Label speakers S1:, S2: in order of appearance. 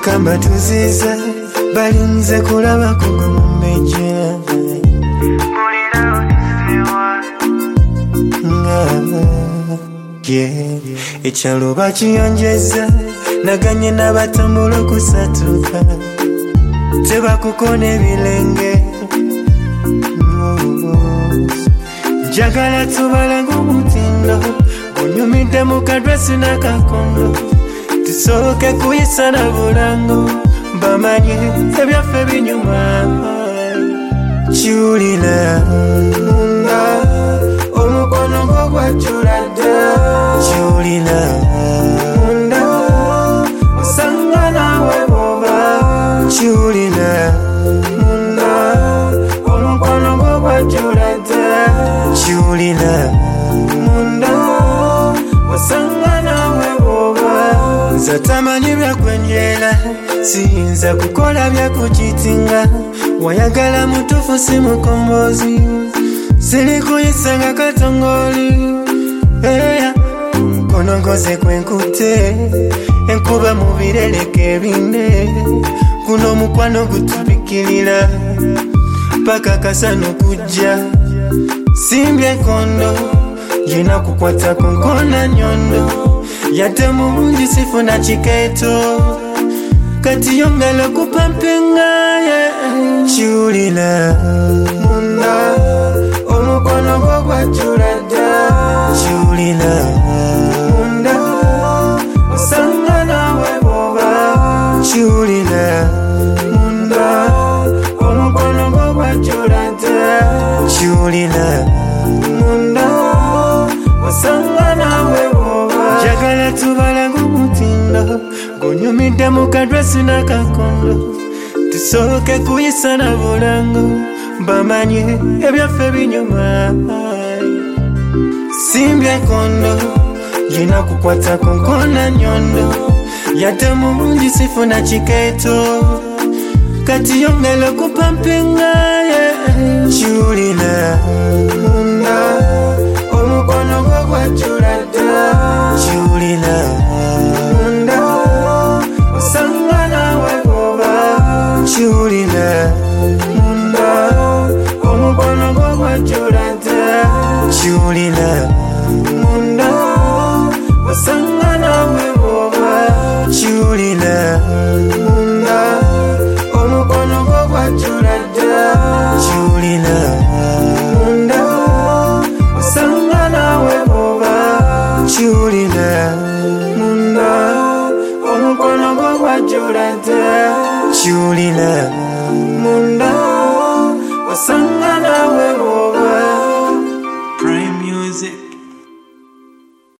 S1: kamba tuziza balinze kulaba kugumbeja ekyalo bakiyonjeza naganye n'abatambula okusatuka tebakukona ebirenge njagala tubalaga omutindo gunyumidde mu kadresi n'akakondo tusooke kuyisa na bulango bamanye ebyaffe binyuma kiwulira munda omukono gwo gwajjula dda kiwulira munda osanga naawe bwoba kiwulira munda omukono gwo gwajjula dda kiwulira munda osanga naawe bwoba nze tamanyi byakwenjera siyinza kukola byakukitinga wayagala mutufu si mukombozi sirikuyisanga katongoli omukono goze kwenkute enkuba mu birereke bine guno omukwano gutubikirira paka kasano kujja simbye enkondo yina kukwata ku nkona nyondo yate mungi sifuna kikeeto kati yongala kupampenga kiwulira munda omukono gwo gwajjula dda kiwulira munda osanga naawe bwoba kiwulira munda omukono gwo gwajjula dda kiwulira munda osanga naawe bwoba njagala tubalaga omutindo gunyumidde mu kadresi n'akakondo tusooke kuyisa na bulango bamanye ebyaffe binyuma simbye enkondo yina kukwata ku nkona nyondo yate mungi sifuna kikeeto kati yongala okupampenga kiwulira munda omukono gwo gwajjula dda kiwulira munda osanga naawe bwoba kiwulira munda omukono gwo gwajjula dda kiwulira munda osanga naawe bwoba kiwulira munda omukono gwo gwajjula dda kiwulira munda osanga naawe bwoba kiwulira munda omukono gwo gwajjula dda kiwulira munda osanga